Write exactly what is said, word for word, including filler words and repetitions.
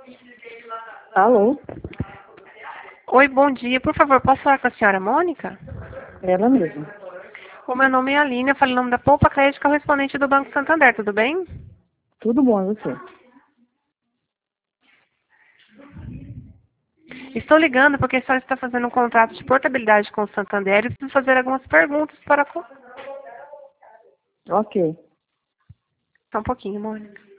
Alô? Oi, bom dia. Por favor, posso falar com a senhora Mônica? Ela mesma. O meu nome é Aline, eu falo em nome da Poupa Crédito, correspondente do Banco Santander, tudo bem? Tudo bom, e você? Estou ligando porque a senhora está fazendo um contrato de portabilidade com o Santander e preciso fazer algumas perguntas para... co- Ok. Só um pouquinho, Mônica.